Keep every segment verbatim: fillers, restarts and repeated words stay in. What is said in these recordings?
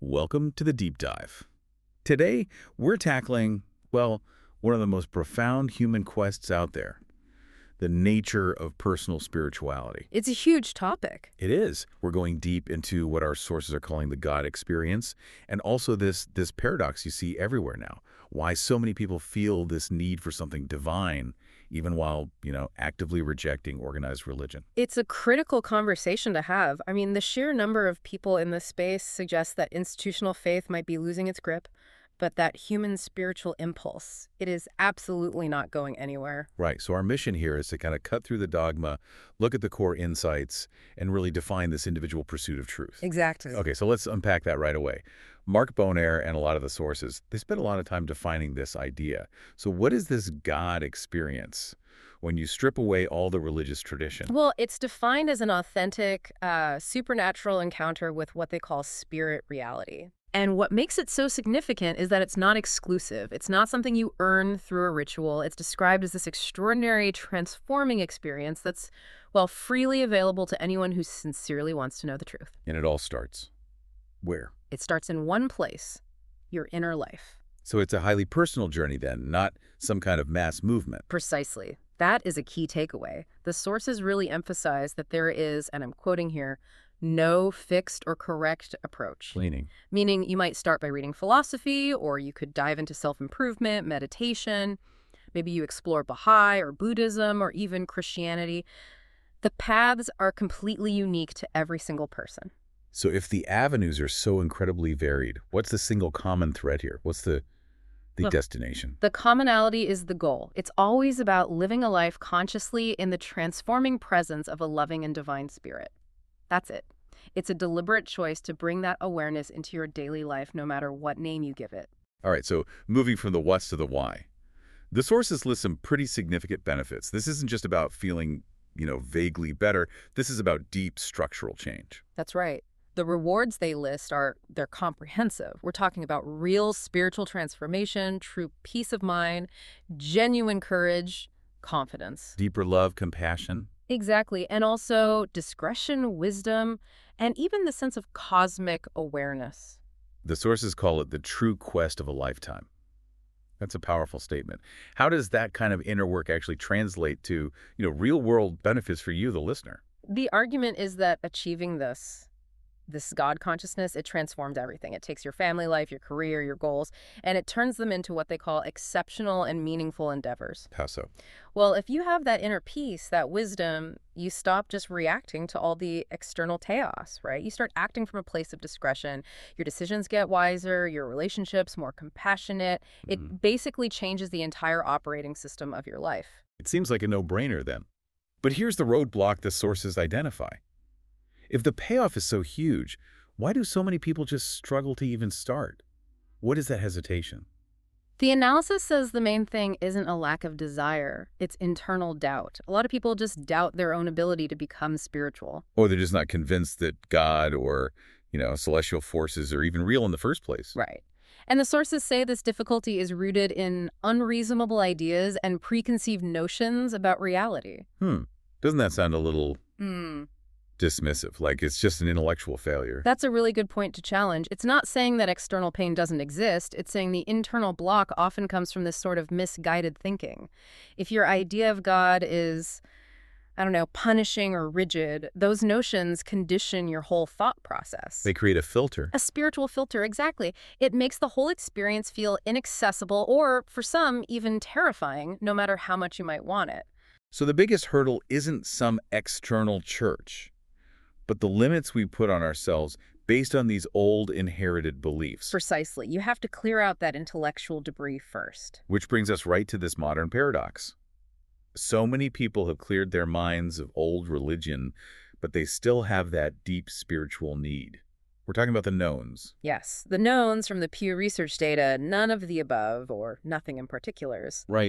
Welcome to the Deep Dive. Today, we're tackling, well, one of the most profound human quests out there, the nature of personal spirituality. It's a huge topic. It is. We're going deep into what our sources are calling the God experience, and also this, this paradox you see everywhere now, why so many people feel this need for something divine, even while, you know, actively rejecting organized religion. It's a critical conversation to have. I mean, the sheer number of people in this space suggests that institutional faith might be losing its grip, but that human spiritual impulse, it is absolutely not going anywhere. Right. So our mission here is to kind of cut through the dogma, look at the core insights, and really define this individual pursuit of truth. Exactly. Okay, so let's unpack that right away. Mark Bonaire and a lot of the sources, they spent a lot of time defining this idea. So what is this God experience when you strip away all the religious tradition? Well, it's defined as an authentic, uh, supernatural encounter with what they call spirit reality. And what makes it so significant is that it's not exclusive. It's not something you earn through a ritual. It's described as this extraordinary, transforming experience that's, well, freely available to anyone who sincerely wants to know the truth. And it all starts where? It starts in one place, your inner life. So it's a highly personal journey then, not some kind of mass movement. Precisely. That is a key takeaway. The sources really emphasize that there is, and I'm quoting here, no fixed or correct approach. Leaning. Meaning you might start by reading philosophy, or you could dive into self-improvement, meditation. Maybe you explore Baha'i or Buddhism or even Christianity. The paths are completely unique to every single person. So if the avenues are so incredibly varied, what's the single common thread here? What's the the Look, destination? The commonality is the goal. It's always about living a life consciously in the transforming presence of a loving and divine spirit. That's it. It's a deliberate choice to bring that awareness into your daily life, no matter what name you give it. All right, so moving from the what's to the why. The sources list some pretty significant benefits. This isn't just about feeling, you know, vaguely better. This is about deep structural change. That's right. The rewards they list are, they're comprehensive. We're talking about real spiritual transformation, true peace of mind, genuine courage, confidence. Deeper love, compassion. Exactly. And also discretion, wisdom, and even the sense of cosmic awareness. The sources call it the true quest of a lifetime. That's a powerful statement. How does that kind of inner work actually translate to, you know, real-world benefits for you, the listener? The argument is that achieving this, this God consciousness, it transforms everything. It takes your family life, your career, your goals, and it turns them into what they call exceptional and meaningful endeavors. How so? Well, if you have that inner peace, that wisdom, you stop just reacting to all the external chaos, right? You start acting from a place of discretion. Your decisions get wiser, your relationships more compassionate. It Mm-hmm. basically changes the entire operating system of your life. It seems like a no-brainer then. But here's the roadblock the sources identify. If the payoff is so huge, why do so many people just struggle to even start? What is that hesitation? The analysis says the main thing isn't a lack of desire, it's internal doubt. A lot of people just doubt their own ability to become spiritual. Or they're just not convinced that God or, you know, celestial forces are even real in the first place. Right. And the sources say this difficulty is rooted in unreasonable ideas and preconceived notions about reality. Hmm. Doesn't that sound a little Hmm. dismissive, like it's just an intellectual failure? That's a really good point to challenge. It's not saying that external pain doesn't exist. It's saying the internal block often comes from this sort of misguided thinking. If your idea of God is, I don't know, punishing or rigid, those notions condition your whole thought process. They create a filter. A spiritual filter, exactly. It makes the whole experience feel inaccessible or, for some, even terrifying, no matter how much you might want it. So the biggest hurdle isn't some external church, but the limits we put on ourselves based on these old inherited beliefs. Precisely. You have to clear out that intellectual debris first. Which brings us right to this modern paradox. So many people have cleared their minds of old religion, but they still have that deep spiritual need. We're talking about the knowns. Yes, the knowns from the Pew Research data, none of the above, or nothing in particulars. Right.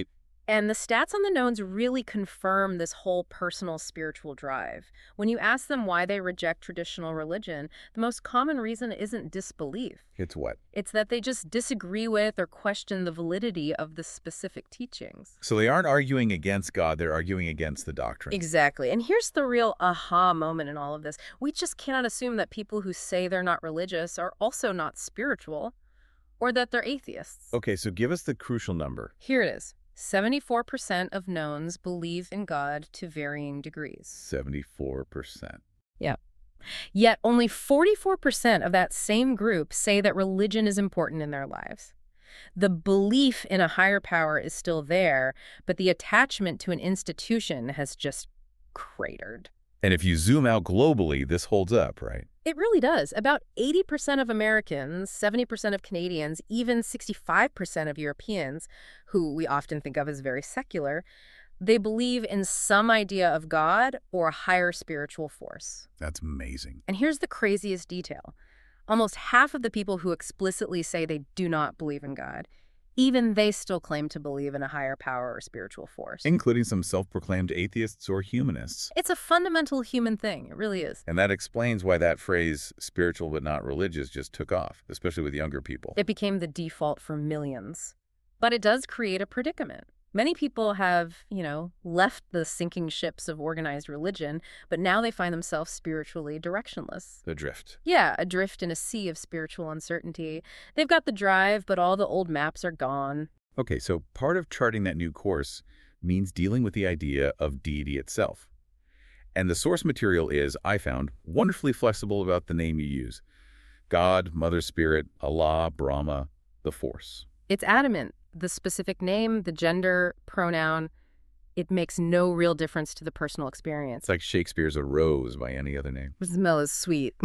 And the stats on the knowns really confirm this whole personal spiritual drive. When you ask them why they reject traditional religion, the most common reason isn't disbelief. It's what? It's that they just disagree with or question the validity of the specific teachings. So they aren't arguing against God, they're arguing against the doctrine. Exactly. And here's the real aha moment in all of this. We just cannot assume that people who say they're not religious are also not spiritual, or that they're atheists. Okay, so give us the crucial number. Here it is. seventy-four percent of knowns believe in God to varying degrees. seventy-four percent. Yeah. Yet only forty-four percent of that same group say that religion is important in their lives. The belief in a higher power is still there, but the attachment to an institution has just cratered. And if you zoom out globally, this holds up, right? It really does. About eighty percent of Americans, seventy percent of Canadians, even sixty-five percent of Europeans, who we often think of as very secular, they believe in some idea of God or a higher spiritual force. That's amazing. And here's the craziest detail. Almost half of the people who explicitly say they do not believe in God, even they still claim to believe in a higher power or spiritual force. Including some self-proclaimed atheists or humanists. It's a fundamental human thing. It really is. And that explains why that phrase, spiritual but not religious, just took off, especially with younger people. It became the default for millions. But it does create a predicament. Many people have, you know, left the sinking ships of organized religion, but now they find themselves spiritually directionless. Adrift. Yeah, adrift in a sea of spiritual uncertainty. They've got the drive, but all the old maps are gone. Okay, so part of charting that new course means dealing with the idea of deity itself. And the source material is, I found, wonderfully flexible about the name you use. God, Mother Spirit, Allah, Brahma, the Force. It's adamant. The specific name, the gender, pronoun, it makes no real difference to the personal experience. It's like Shakespeare's A Rose by any other name. The smell is sweet.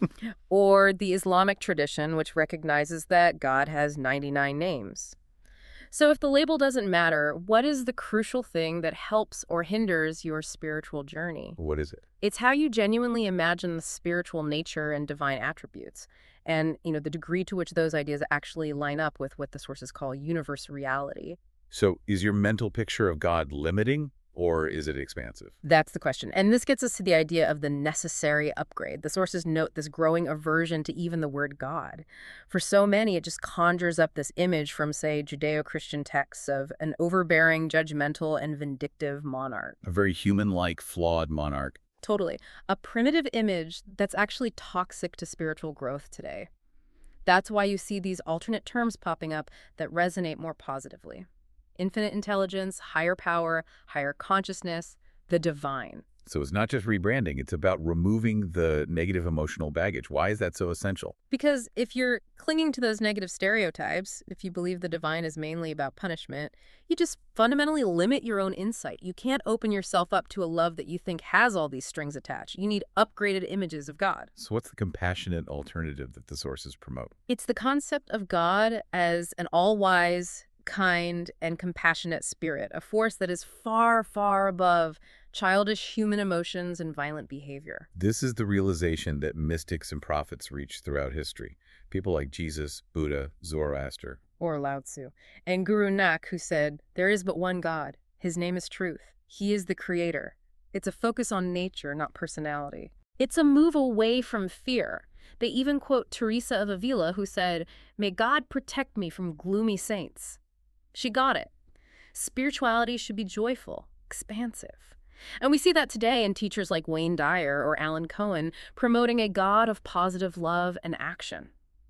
Or the Islamic tradition, which recognizes that God has ninety-nine names. So if the label doesn't matter, what is the crucial thing that helps or hinders your spiritual journey? What is it? It's how you genuinely imagine the spiritual nature and divine attributes, and, you know, the degree to which those ideas actually line up with what the sources call universe reality. So is your mental picture of God limiting, or is it expansive? That's the question. And this gets us to the idea of the necessary upgrade. The sources note this growing aversion to even the word God. For so many, it just conjures up this image from, say, Judeo-Christian texts of an overbearing, judgmental, and vindictive monarch. A very human-like, flawed monarch. Totally. A primitive image that's actually toxic to spiritual growth today. That's why you see these alternate terms popping up that resonate more positively. Infinite intelligence, higher power, higher consciousness, the divine. So it's not just rebranding, it's about removing the negative emotional baggage. Why is that so essential? Because if you're clinging to those negative stereotypes, if you believe the divine is mainly about punishment, you just fundamentally limit your own insight. You can't open yourself up to a love that you think has all these strings attached. You need upgraded images of God. So what's the compassionate alternative that the sources promote? It's the concept of God as an all-wise, kind, and compassionate spirit, a force that is far, far above childish human emotions and violent behavior. This is the realization that mystics and prophets reached throughout history. People like Jesus, Buddha, Zoroaster. Or Lao Tzu. And Guru Nanak, who said, "There is but one God. His name is truth. He is the creator." It's a focus on nature, not personality. It's a move away from fear. They even quote Teresa of Avila, who said, "May God protect me from gloomy saints." She got it. Spirituality should be joyful, expansive. And we see that today in teachers like Wayne Dyer or Alan Cohen promoting a God of positive love and action.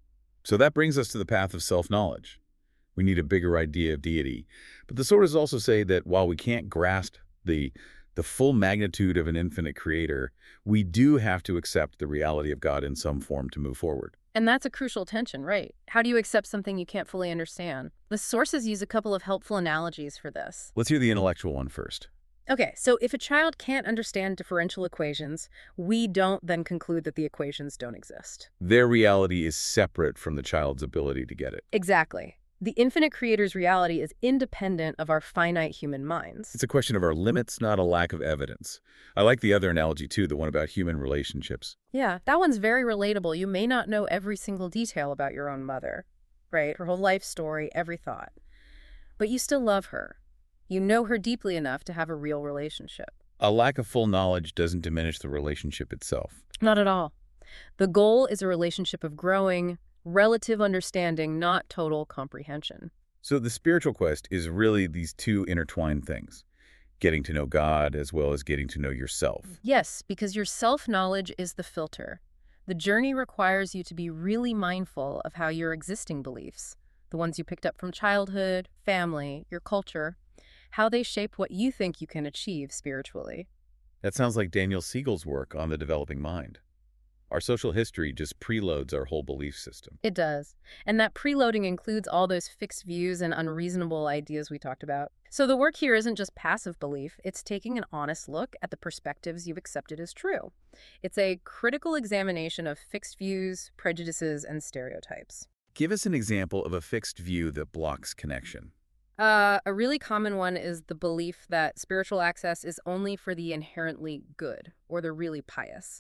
So that brings us to the path of self-knowledge. We need a bigger idea of deity. But the sources also say that while we can't grasp the, the full magnitude of an infinite creator, we do have to accept the reality of God in some form to move forward. And that's a crucial tension, right? How do you accept something you can't fully understand? The sources use a couple of helpful analogies for this. Let's hear the intellectual one first. Okay, so if a child can't understand differential equations, we don't then conclude that the equations don't exist. Their reality is separate from the child's ability to get it. Exactly. The infinite creator's reality is independent of our finite human minds. It's a question of our limits, not a lack of evidence. I like the other analogy, too, the one about human relationships. Yeah, that one's very relatable. You may not know every single detail about your own mother, right? Her whole life story, every thought. But you still love her. You know her deeply enough to have a real relationship. A lack of full knowledge doesn't diminish the relationship itself. Not at all. The goal is a relationship of growing, relative understanding, not total comprehension. So the spiritual quest is really these two intertwined things, getting to know God as well as getting to know yourself. Yes, because your self-knowledge is the filter. The journey requires you to be really mindful of how your existing beliefs, the ones you picked up from childhood, family, your culture, how they shape what you think you can achieve spiritually. That sounds like Daniel Siegel's work on the developing mind. Our social history just preloads our whole belief system. It does. And that preloading includes all those fixed views and unreasonable ideas we talked about. So the work here isn't just passive belief, it's taking an honest look at the perspectives you've accepted as true. It's a critical examination of fixed views, prejudices, and stereotypes. Give us an example of a fixed view that blocks connection. Uh, a really common one is the belief that spiritual access is only for the inherently good or the really pious.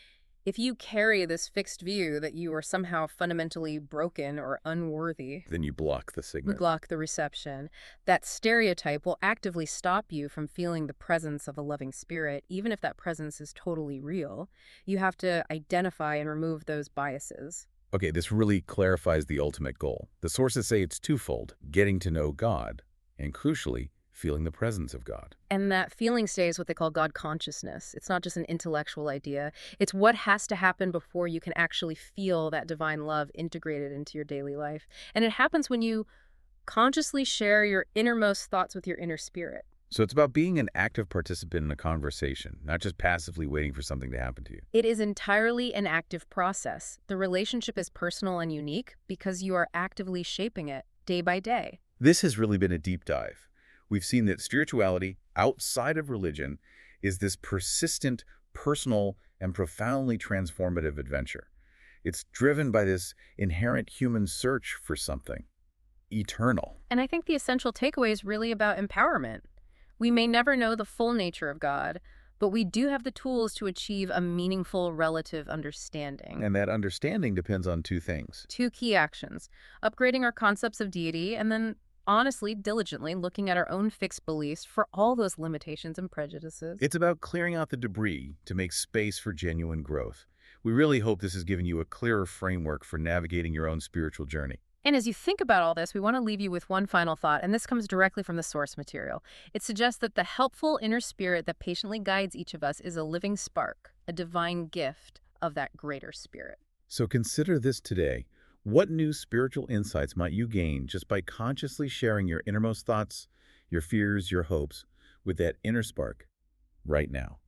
If you carry this fixed view that you are somehow fundamentally broken or unworthy, Then you block the you signal. block the reception. That stereotype will actively stop you from feeling the presence of a loving spirit, even if that presence is totally real. You have to identify and remove those biases. Okay, this really clarifies the ultimate goal. The sources say it's twofold, getting to know God, and crucially, feeling the presence of God. And that feeling stays what they call God consciousness. It's not just an intellectual idea. It's what has to happen before you can actually feel that divine love integrated into your daily life. And it happens when you consciously share your innermost thoughts with your inner spirit. So it's about being an active participant in a conversation, not just passively waiting for something to happen to you. It is entirely an active process. The relationship is personal and unique because you are actively shaping it day by day. This has really been a deep dive. We've seen that spirituality, outside of religion, is this persistent, personal, and profoundly transformative adventure. It's driven by this inherent human search for something eternal. And I think the essential takeaway is really about empowerment. We may never know the full nature of God, but we do have the tools to achieve a meaningful relative understanding. And that understanding depends on two things. Two key actions: upgrading our concepts of deity, and then honestly, diligently looking at our own fixed beliefs for all those limitations and prejudices. It's about clearing out the debris to make space for genuine growth. We really hope this has given you a clearer framework for navigating your own spiritual journey. And as you think about all this, we want to leave you with one final thought, and this comes directly from the source material. It suggests that the helpful inner spirit that patiently guides each of us is a living spark, a divine gift of that greater spirit. So consider this today. What new spiritual insights might you gain just by consciously sharing your innermost thoughts, your fears, your hopes with that inner spark right now?